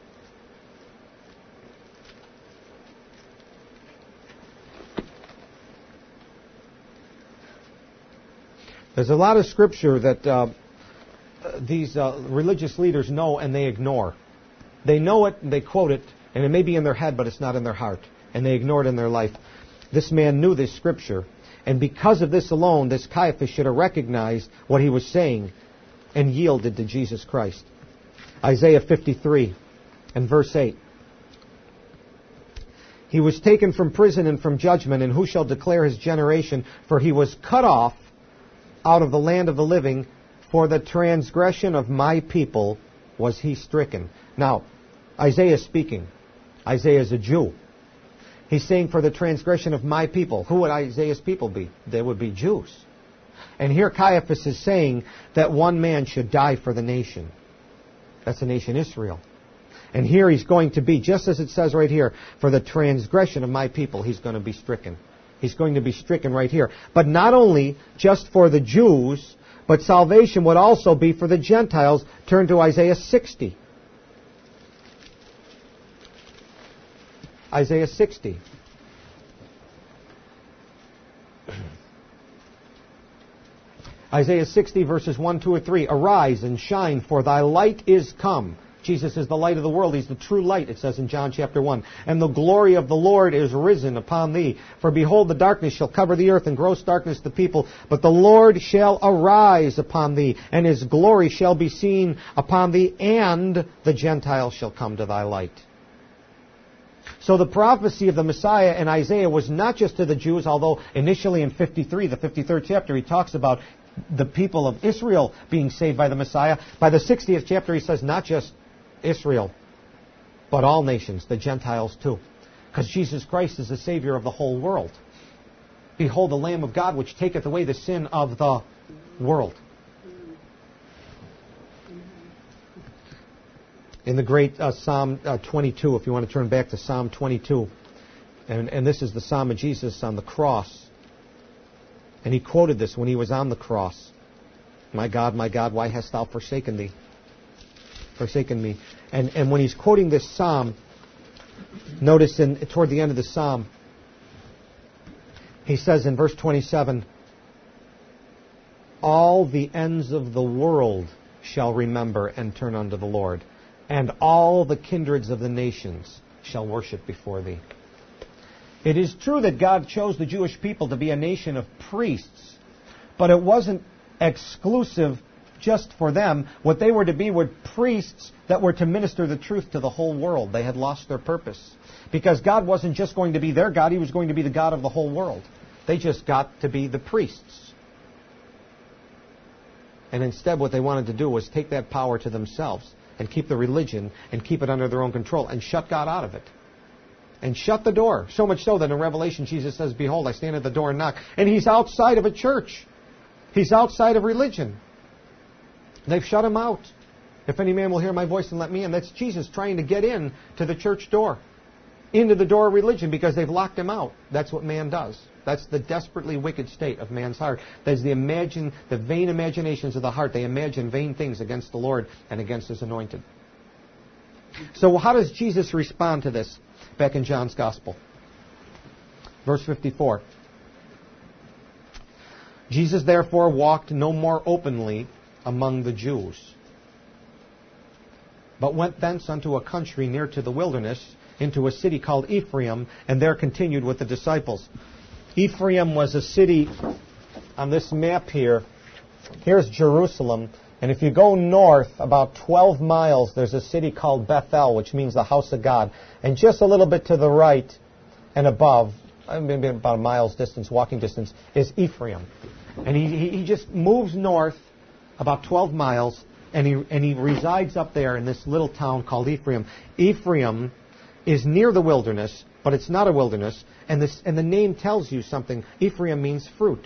There's a lot of scripture that these religious leaders know and they ignore. They know it and they quote it, and it may be in their head, but it's not in their heart, and they ignore it in their life. This man knew this scripture, and because of this alone, this Caiaphas should have recognized what he was saying and yielded to Jesus Christ. Isaiah 53 and verse 8. He was taken from prison and from judgment, and who shall declare his generation? For he was cut off out of the land of the living. For the transgression of my people was he stricken. Now, Isaiah is speaking. Isaiah is a Jew. He's saying, for the transgression of my people. Who would Isaiah's people be? They would be Jews. And here Caiaphas is saying that one man should die for the nation. That's the nation Israel. And here he's going to be, just as it says right here, for the transgression of my people, he's going to be stricken. He's going to be stricken right here. But not only just for the Jews, but salvation would also be for the Gentiles. Turn to Isaiah 60. Isaiah 60. Isaiah 60 verses 1, 2, or 3. Arise and shine, for thy light is come. Jesus is the light of the world. He's the true light, it says in John chapter 1. And the glory of the Lord is risen upon thee. For behold, the darkness shall cover the earth, and gross darkness the people. But the Lord shall arise upon thee, and his glory shall be seen upon thee, and the Gentiles shall come to thy light. So the prophecy of the Messiah in Isaiah was not just to the Jews, although initially in 53, the 53rd chapter, he talks about the people of Israel being saved by the Messiah. By the 60th chapter, he says not just Israel, but all nations, the Gentiles too. Because Jesus Christ is the Savior of the whole world. Behold the Lamb of God, which taketh away the sin of the world. In the great Psalm 22, if you want to turn back to Psalm 22, and this is the Psalm of Jesus on the cross. And he quoted this when he was on the cross. My God, why hast thou forsaken thee? Forsaken me. And when he's quoting this psalm, notice toward the end of the psalm, he says in verse 27, all the ends of the world shall remember and turn unto the Lord, and all the kindreds of the nations shall worship before thee. It is true that God chose the Jewish people to be a nation of priests, but it wasn't exclusive just for them. What they were to be were priests that were to minister the truth to the whole world. They had lost their purpose. Because God wasn't just going to be their God, He was going to be the God of the whole world. They just got to be the priests. And instead what they wanted to do was take that power to themselves and keep the religion and keep it under their own control and shut God out of it. And shut the door. So much so that in Revelation Jesus says, "Behold, I stand at the door and knock." And He's outside of a church. He's outside of religion. They've shut Him out. "If any man will hear my voice and let me in," that's Jesus trying to get in to the church door. Into the door of religion because they've locked Him out. That's what man does. That's the desperately wicked state of man's heart. That's the vain imaginations of the heart. They imagine vain things against the Lord and against His anointed. So how does Jesus respond to this? Back in John's Gospel. Verse 54. Jesus therefore walked no more openly among the Jews, but went thence unto a country near to the wilderness, into a city called Ephraim, and there continued with the disciples. Ephraim was a city on this map here. Here's Jerusalem. And if you go north about 12 miles, there's a city called Bethel, which means the house of God. And just a little bit to the right and above, maybe about a mile's distance, walking distance, is Ephraim. And he just moves north about 12 miles, and he resides up there in this little town called Ephraim. Ephraim is near the wilderness, but it's not a wilderness, and the name tells you something. Ephraim means fruit.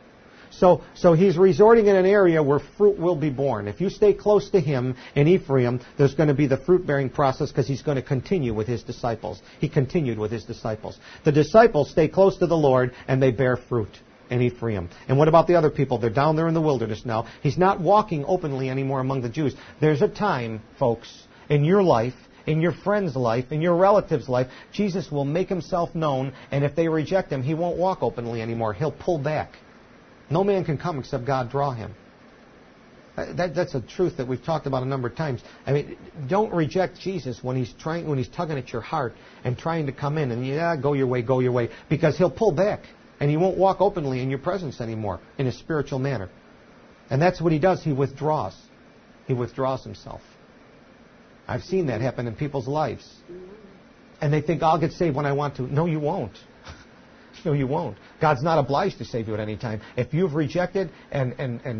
So he's resorting in an area where fruit will be born. If you stay close to him in Ephraim, there's going to be the fruit-bearing process because he's going to continue with his disciples. He continued with his disciples. The disciples stay close to the Lord, and they bear fruit in Ephraim. And what about the other people? They're down there in the wilderness now. He's not walking openly anymore among the Jews. There's a time, folks, in your life, in your friend's life, in your relative's life, Jesus will make Himself known, and if they reject Him, He won't walk openly anymore. He'll pull back. No man can come except God draw him. That's a truth that we've talked about a number of times. I mean, don't reject Jesus when He's tugging at your heart and trying to come in and go your way, because He'll pull back and He won't walk openly in your presence anymore in a spiritual manner. And that's what He does. He withdraws. He withdraws Himself. I've seen that happen in people's lives. And they think, "I'll get saved when I want to." No, you won't. No, you won't. God's not obliged to save you at any time. If you've rejected and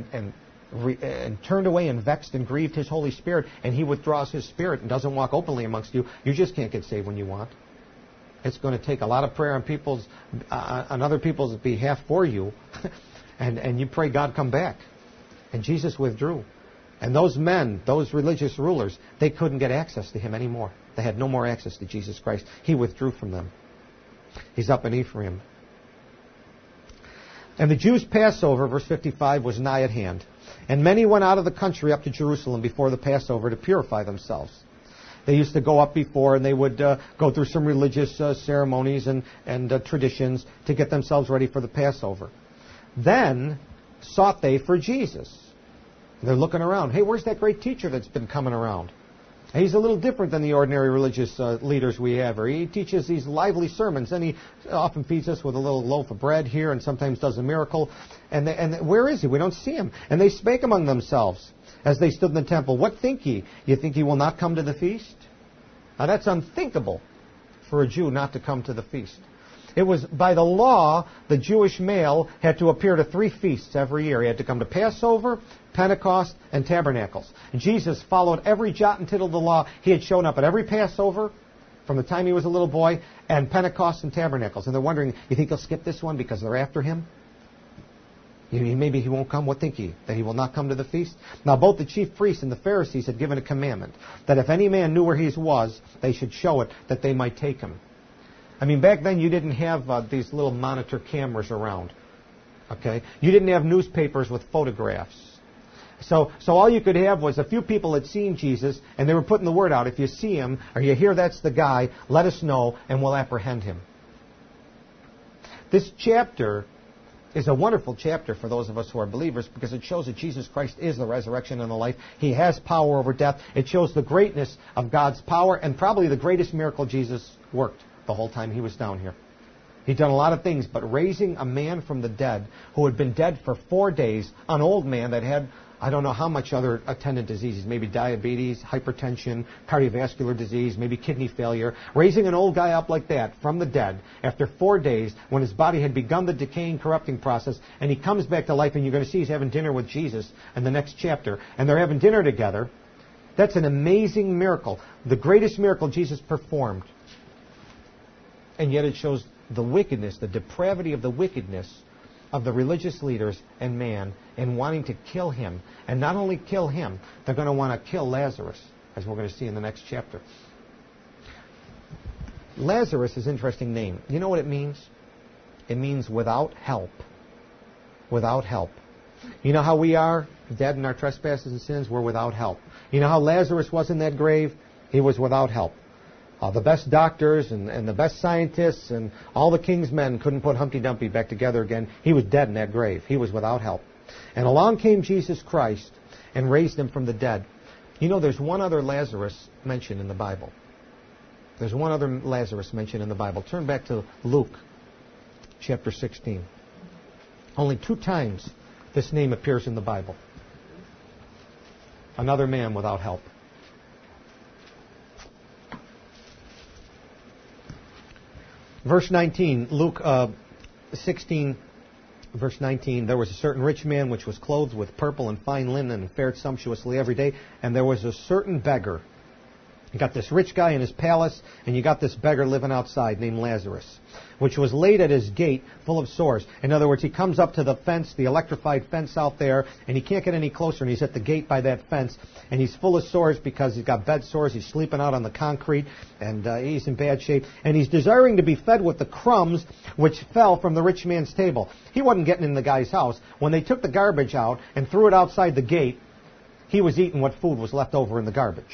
turned away and vexed and grieved His Holy Spirit, and He withdraws His Spirit and doesn't walk openly amongst you, you just can't get saved when you want. It's going to take a lot of prayer on other people's behalf for you, and you pray God come back. And Jesus withdrew. And those men, those religious rulers, they couldn't get access to Him anymore. They had no more access to Jesus Christ. He withdrew from them. He's up in Ephraim. And the Jews' Passover, verse 55, was nigh at hand. And many went out of the country up to Jerusalem before the Passover to purify themselves. They used to go up before, and they would go through some religious ceremonies and traditions to get themselves ready for the Passover. Then sought they for Jesus. And they're looking around. Hey, where's that great teacher that's been coming around? He's a little different than the ordinary religious leaders we have. He teaches these lively sermons, and he often feeds us with a little loaf of bread here and sometimes does a miracle. And where is He? We don't see Him. And they spake among themselves as they stood in the temple, "What think ye? You think He will not come to the feast?" Now that's unthinkable for a Jew not to come to the feast. It was by the law, the Jewish male had to appear to 3 feasts every year. He had to come to Passover, Pentecost, and Tabernacles. And Jesus followed every jot and tittle of the law. He had shown up at every Passover from the time he was a little boy, and Pentecost and Tabernacles. And they're wondering, you think he'll skip this one because they're after him? Maybe he won't come. What think ye? That he will not come to the feast? Now both the chief priests and the Pharisees had given a commandment that if any man knew where he was, they should show it, that they might take him. I mean, back then you didn't have these little monitor cameras around. Okay? You didn't have newspapers with photographs. So all you could have was a few people had seen Jesus, and they were putting the word out. If you see Him, or you hear that's the guy, let us know, and we'll apprehend him. This chapter is a wonderful chapter for those of us who are believers, because it shows that Jesus Christ is the resurrection and the life. He has power over death. It shows the greatness of God's power, and probably the greatest miracle Jesus worked the whole time He was down here. He'd done a lot of things, but raising a man from the dead who had been dead for 4 days, an old man that had, I don't know how much other attendant diseases, maybe diabetes, hypertension, cardiovascular disease, maybe kidney failure. Raising an old guy up like that from the dead after 4 days when his body had begun the decaying, corrupting process, and he comes back to life, and you're going to see he's having dinner with Jesus in the next chapter, and they're having dinner together. That's an amazing miracle, the greatest miracle Jesus performed. And yet it shows the wickedness, the depravity of the wickedness of the religious leaders and man in wanting to kill him. And not only kill him, they're going to want to kill Lazarus, as we're going to see in the next chapter. Lazarus is an interesting name. You know what it means? It means without help. Without help. You know how we are dead in our trespasses and sins? We're without help. You know how Lazarus was in that grave? He was without help. The best doctors and the best scientists and all the king's men couldn't put Humpty Dumpty back together again. He was dead in that grave. He was without help. And along came Jesus Christ and raised him from the dead. You know, there's one other Lazarus mentioned in the Bible. There's one other Lazarus mentioned in the Bible. Turn back to Luke chapter 16. Only 2 times this name appears in the Bible. Another man without help. Verse 19, Luke 16, verse 19, there was a certain rich man which was clothed with purple and fine linen and fared sumptuously every day, and there was a certain beggar. You got this rich guy in his palace, and you got this beggar living outside named Lazarus, which was laid at his gate full of sores. In other words, he comes up to the fence, the electrified fence out there, and he can't get any closer, and he's at the gate by that fence, and he's full of sores because he's got bed sores, he's sleeping out on the concrete, and he's in bad shape, and he's desiring to be fed with the crumbs which fell from the rich man's table. He wasn't getting in the guy's house. When they took the garbage out and threw it outside the gate, he was eating what food was left over in the garbage.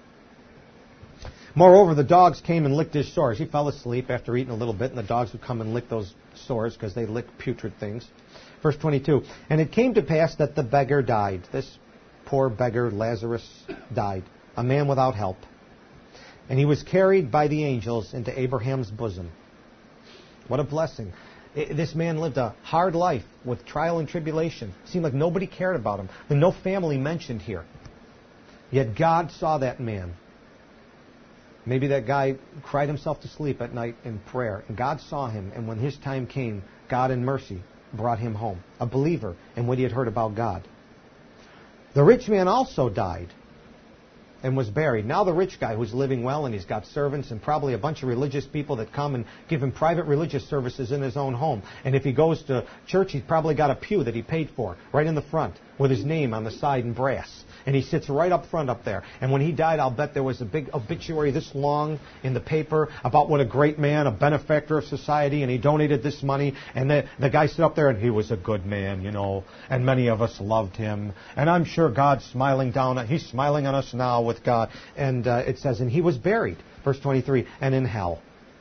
Moreover, the dogs came and licked his sores. He fell asleep after eating a little bit, and the dogs would come and lick those sores because they lick putrid things. Verse 22, and it came to pass that the beggar died. This poor beggar, Lazarus, died, a man without help. And he was carried by the angels into Abraham's bosom. What a blessing. This man lived a hard life with trial and tribulation. It seemed like nobody cared about him. There's no family mentioned here. Yet God saw that man. Maybe that guy cried himself to sleep at night in prayer, and God saw him, and when his time came, God in mercy brought him home, a believer in what he had heard about God. The rich man also died and was buried. Now the rich guy who's living well, and he's got servants and probably a bunch of religious people that come and give him private religious services in his own home. And if he goes to church, he's probably got a pew that he paid for right in the front with his name on the side in brass. And he sits right up front up there. And when he died, I'll bet there was a big obituary this long in the paper about what a great man, a benefactor of society, and he donated this money. And the guy stood up there, and he was a good man, you know, and many of us loved him. And I'm sure God's smiling down. He's smiling on us now with God. And it says, and he was buried, verse 23, and in hell.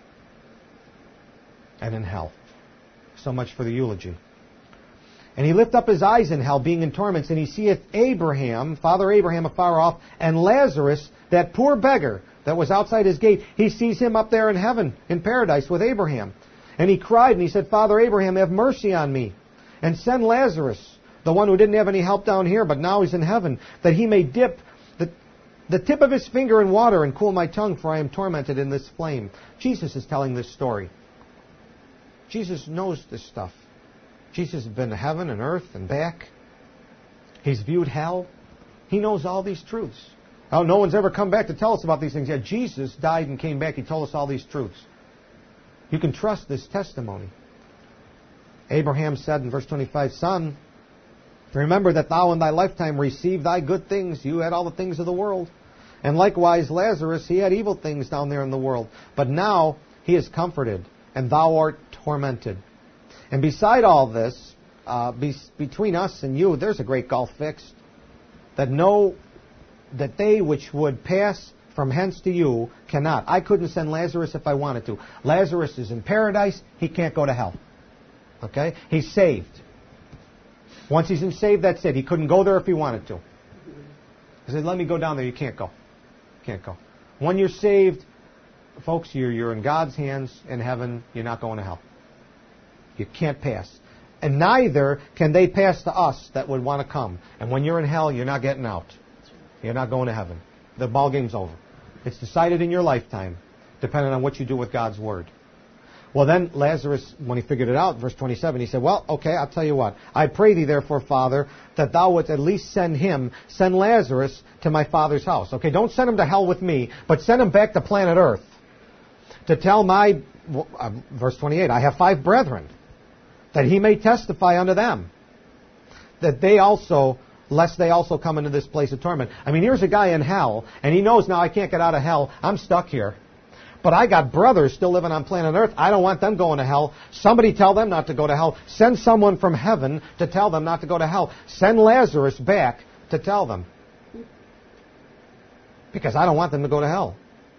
And in hell. So much for the eulogy. And he lift up his eyes in hell, being in torments, and he seeth Abraham, Father Abraham afar off, and Lazarus, that poor beggar that was outside his gate, he sees him up there in heaven, in paradise with Abraham. And he cried, and he said, Father Abraham, have mercy on me, and send Lazarus, the one who didn't have any help down here, but now he's in heaven, that he may dip the tip of his finger in water and cool my tongue, for I am tormented in this flame. Jesus is telling this story. Jesus knows this stuff. Jesus has been to heaven and earth and back. He's viewed hell. He knows all these truths. Oh, no one's ever come back to tell us about these things. Yet Jesus died and came back. He told us all these truths. You can trust this testimony. Abraham said in verse 25, Son, remember that thou in thy lifetime received thy good things. You had all the things of the world. And likewise Lazarus, he had evil things down there in the world. But now he is comforted, and thou art tormented. And beside all this, between us and you, there's a great gulf fixed. That they which would pass from hence to you cannot. I couldn't send Lazarus if I wanted to. Lazarus is in paradise. He can't go to hell. Okay? He's saved. Once he's saved, that's it. He couldn't go there if he wanted to. He said, let me go down there. You can't go. Can't go. When you're saved, folks, you're in God's hands in heaven. You're not going to hell. You can't pass. And neither can they pass to us that would want to come. And when you're in hell, you're not getting out. You're not going to heaven. The ball game's over. It's decided in your lifetime, depending on what you do with God's Word. Well, then Lazarus, when he figured it out, verse 27, he said, well, okay, I'll tell you what. I pray thee, therefore, Father, that thou wouldst at least send Lazarus to my father's house. Okay, don't send him to hell with me, but send him back to planet Earth to tell verse 28, I have 5 brethren, that he may testify unto them, that lest they also come into this place of torment. I mean, here's a guy in hell, and he knows now I can't get out of hell. I'm stuck here. But I got brothers still living on planet Earth. I don't want them going to hell. Somebody tell them not to go to hell. Send someone from heaven to tell them not to go to hell. Send Lazarus back to tell them. Because I don't want them to go to hell.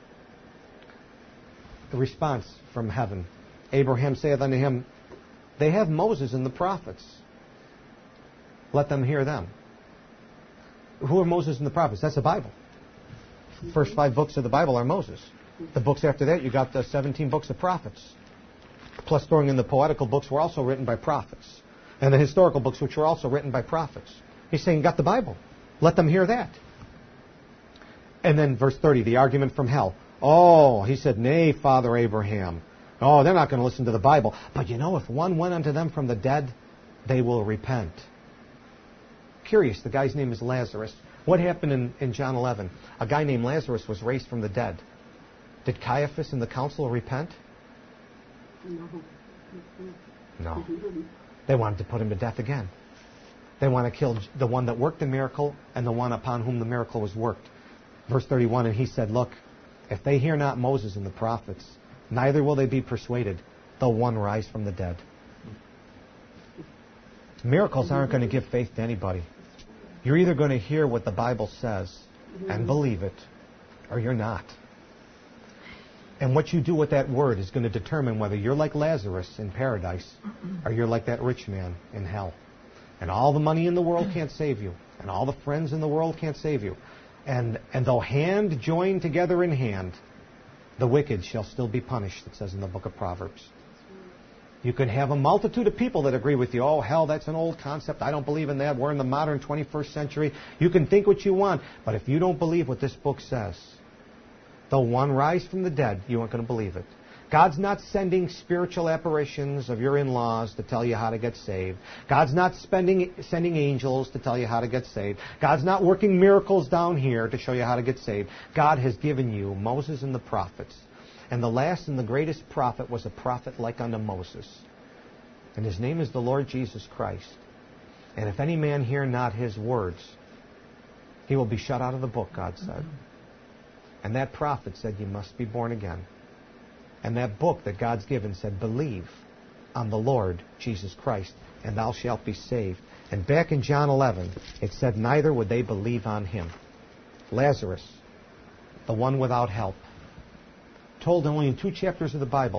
The response from heaven. Abraham saith unto him, they have Moses and the prophets. Let them hear them. Who are Moses and the prophets? That's the Bible. The first 5 books of the Bible are Moses. The books after that, you got the 17 books of prophets. Plus throwing in the poetical books were also written by prophets. And the historical books which were also written by prophets. He's saying, got the Bible. Let them hear that. And then verse 30, the argument from hell. Oh, he said, nay, Father Abraham. Oh, they're not going to listen to the Bible. But you know, if one went unto them from the dead, they will repent. Curious, the guy's name is Lazarus. What happened in John 11? A guy named Lazarus was raised from the dead. Did Caiaphas and the council repent? No. They wanted to put him to death again. They want to kill the one that worked the miracle and the one upon whom the miracle was worked. Verse 31, and he said, look, if they hear not Moses and the prophets, neither will they be persuaded, though one rise from the dead. Miracles aren't going to give faith to anybody. You're either going to hear what the Bible says and believe it, or you're not. And what you do with that word is going to determine whether you're like Lazarus in paradise or you're like that rich man in hell. And all the money in the world can't save you. And all the friends in the world can't save you. And though hand joined together in hand, the wicked shall still be punished, it says in the book of Proverbs. You can have a multitude of people that agree with you. Oh, hell, that's an old concept. I don't believe in that. We're in the modern 21st century. You can think what you want. But if you don't believe what this book says, though one rise from the dead, you aren't going to believe it. God's not sending spiritual apparitions of your in-laws to tell you how to get saved. God's not sending angels to tell you how to get saved. God's not working miracles down here to show you how to get saved. God has given you Moses and the prophets. And the last and the greatest prophet was a prophet like unto Moses. And his name is the Lord Jesus Christ. And if any man hear not his words, he will be shut out of the book, God said. And that prophet said, you must be born again. And that book that God's given said, believe on the Lord Jesus Christ, and thou shalt be saved. And back in John 11, it said, neither would they believe on him. Lazarus, the one without help, told only in 2 chapters of the Bible,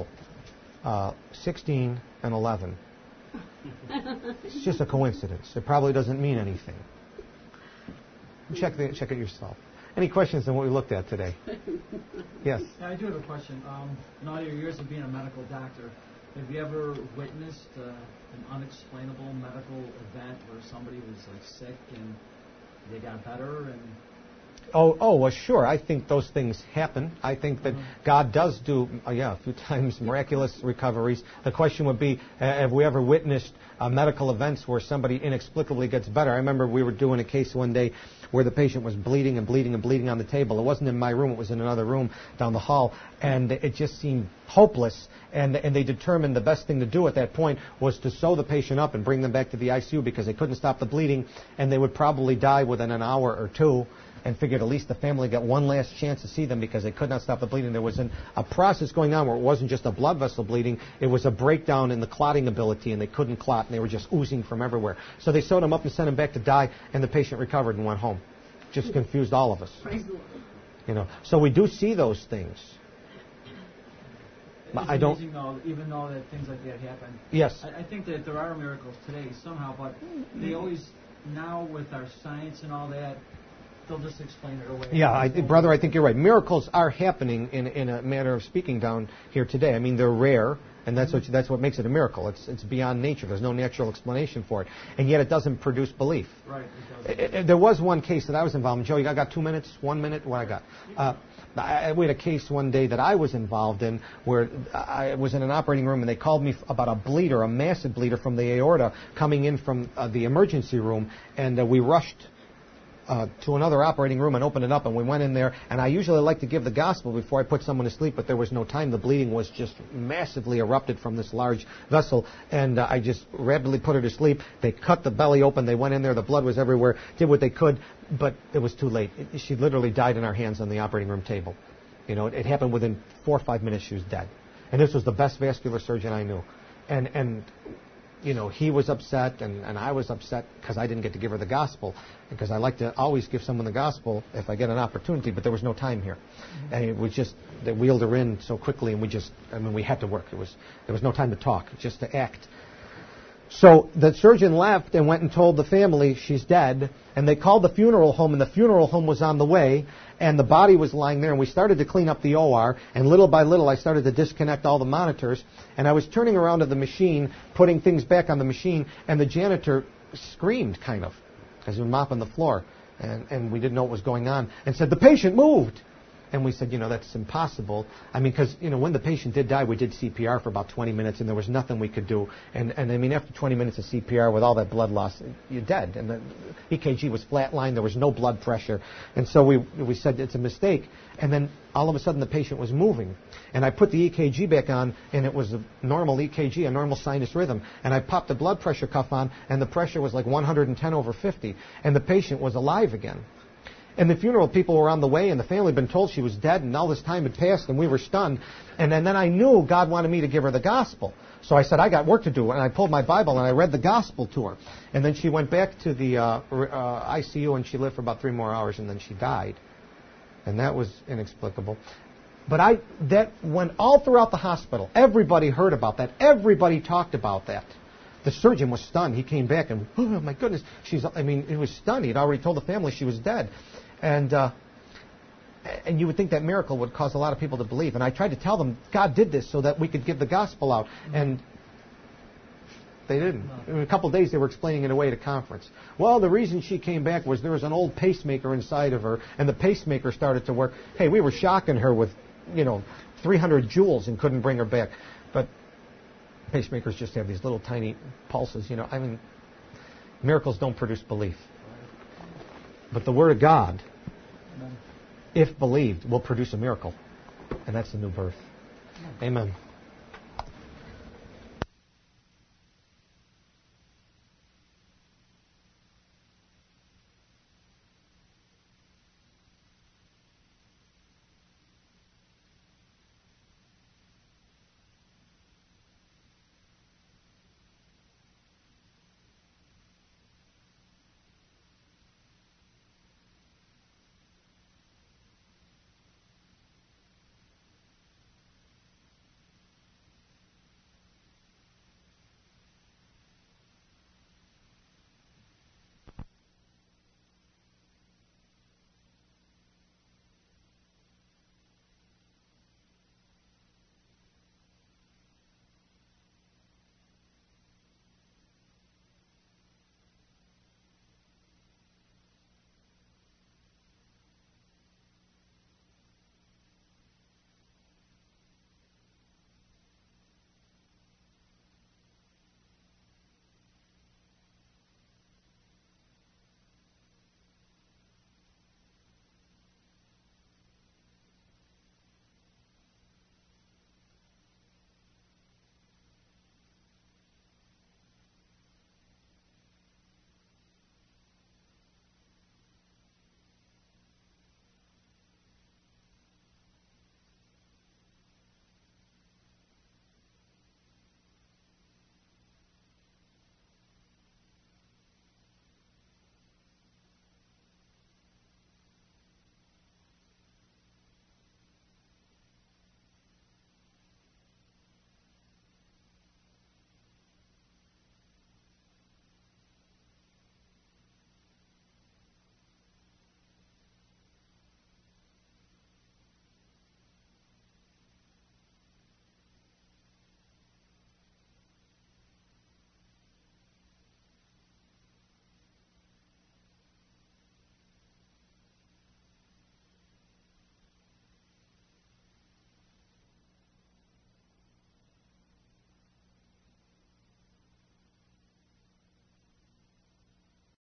16 and 11. It's just a coincidence. It probably doesn't mean anything. Check it yourself. Any questions on what we looked at today? Yes? Yeah, I do have a question. In all your years of being a medical doctor, have you ever witnessed an unexplainable medical event where somebody was like sick and they got better? And well, sure. I think those things happen. I think that God does do, a few times miraculous recoveries. The question would be, have we ever witnessed medical events where somebody inexplicably gets better? I remember we were doing a case one day where the patient was bleeding and bleeding and bleeding on the table. It wasn't in my room. It was in another room down the hall. And it just seemed hopeless. And they determined the best thing to do at that point was to sew the patient up and bring them back to the ICU because they couldn't stop the bleeding. And they would probably die within an hour or two. And figured at least the family got one last chance to see them because they could not stop the bleeding. There was a process going on where it wasn't just a blood vessel bleeding. It was a breakdown in the clotting ability, and they couldn't clot, and they were just oozing from everywhere. So they sewed him up and sent him back to die, and the patient recovered and went home. Just confused all of us. So we do see those things. But I don't. Even though that things like that happen. Yes. I think that there are miracles today somehow, but they always now with our science and all that. They'll just explain it away. Yeah, brother, I think you're right. Miracles are happening in a manner of speaking down here today. I mean, they're rare, And that's what makes it a miracle. It's beyond nature. There's no natural explanation for it. And yet it doesn't produce belief. Right, it doesn't. There was one case that I was involved in. Joe, I got 2 minutes? 1 minute? What I got? We had a case one day that I was involved in where I was in an operating room and they called me about a bleeder, a massive bleeder from the aorta coming in from the emergency room, and we rushed to another operating room and opened it up, and we went in there, and I usually like to give the gospel before I put someone to sleep, but there was no time. The bleeding was just massively erupted from this large vessel, and I just rapidly put her to sleep. They cut the belly open. They went in there. The blood was everywhere, did what they could, but it was too late. She literally died in our hands on the operating room table. You know, it happened within 4 or 5 minutes. She was dead. And this was the best vascular surgeon I knew. And you know, he was upset, and I was upset because I didn't get to give her the gospel, because I like to always give someone the gospel if I get an opportunity, but there was no time here. And it was just, they wheeled her in so quickly, and we had to work. There was no time to talk, just to act. So the surgeon left and went and told the family she's dead, and they called the funeral home, and the funeral home was on the way, and the body was lying there, and we started to clean up the OR, and little by little I started to disconnect all the monitors, and I was turning around to the machine, putting things back on the machine, and the janitor screamed, kind of, as he was mopping the floor, and we didn't know what was going on, and said, "The patient moved!" And we said, that's impossible. I mean, because, when the patient did die, we did CPR for about 20 minutes, and there was nothing we could do. And I mean, after 20 minutes of CPR with all that blood loss, you're dead. And the EKG was flatlined. There was no blood pressure. And so we said it's a mistake. And then all of a sudden the patient was moving. And I put the EKG back on, and it was a normal EKG, a normal sinus rhythm. And I popped the blood pressure cuff on, and the pressure was like 110/50. And the patient was alive again. And the funeral people were on the way, and the family had been told she was dead, and all this time had passed, and we were stunned. And then I knew God wanted me to give her the gospel. So I said, I got work to do. And I pulled my Bible, and I read the gospel to her. And then she went back to the ICU, and she lived for about 3 more hours, and then she died. And that was inexplicable. But that went all throughout the hospital. Everybody heard about that. Everybody talked about that. The surgeon was stunned. He came back, and, oh, my goodness, he was stunned. He'd already told the family she was dead. And you would think that miracle would cause a lot of people to believe. And I tried to tell them God did this so that we could give the gospel out. And they didn't. In a couple of days, they were explaining it away at a conference. Well, the reason she came back was there was an old pacemaker inside of her, and the pacemaker started to work. Hey, we were shocking her with, 300 joules and couldn't bring her back. But pacemakers just have these little tiny pulses. Miracles don't produce belief. But the Word of God, if believed, will produce a miracle. And that's the new birth. Amen.